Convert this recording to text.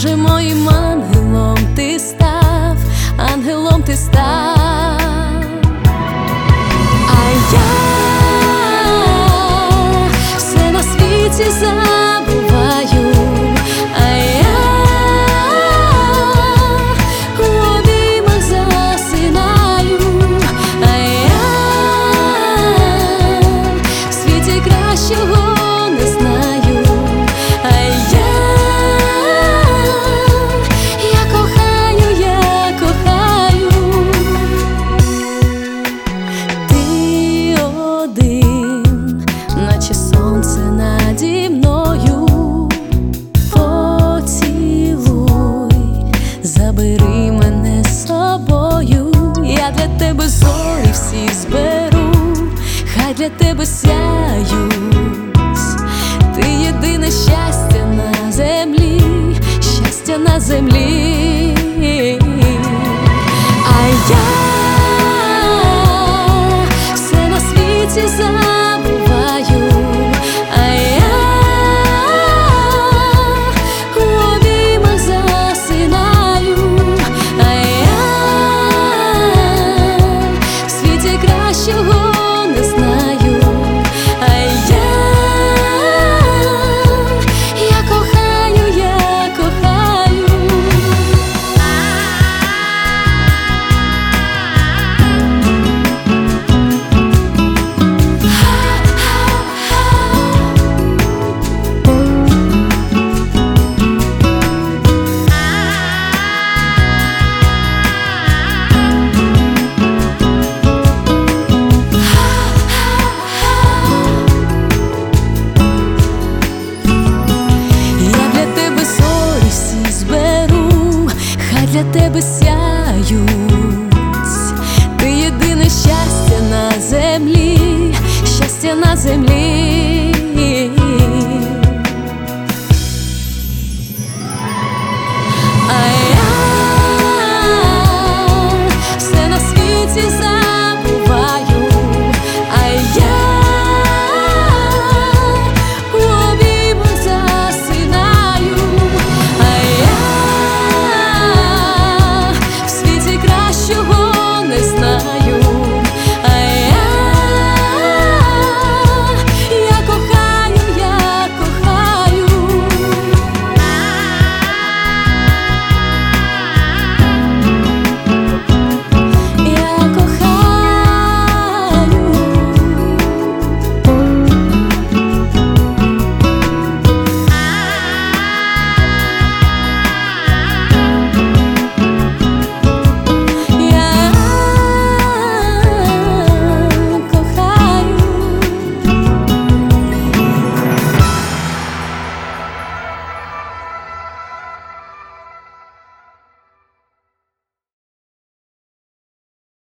Боже, моїм ангелом ти став, ангелом ти став. А я все на світі забуваю, а я у обіймах засинаю, а я в світі кращого не знаю, а я кохаю, я кохаю. Ти один, наче сонце наді мною. Поцілуй, забери мене з собою. Я для тебе зорі всі зберу, хай для тебе сяють. Ти єдине щастя на землі, щастя на землі. А я все на світі забуваю, а я у обіймах засинаю, а я в світі кращого не знаю, а я кохаю, я кохаю. Для тебе сяють, ти єдине щастя на землі, щастя на землі.